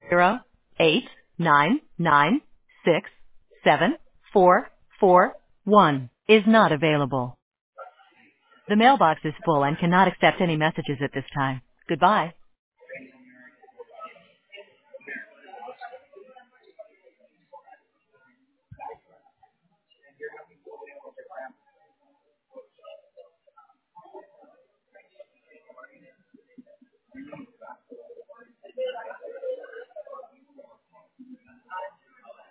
899674441 is not available. The mailbox is full and cannot accept any messages at this time. Goodbye.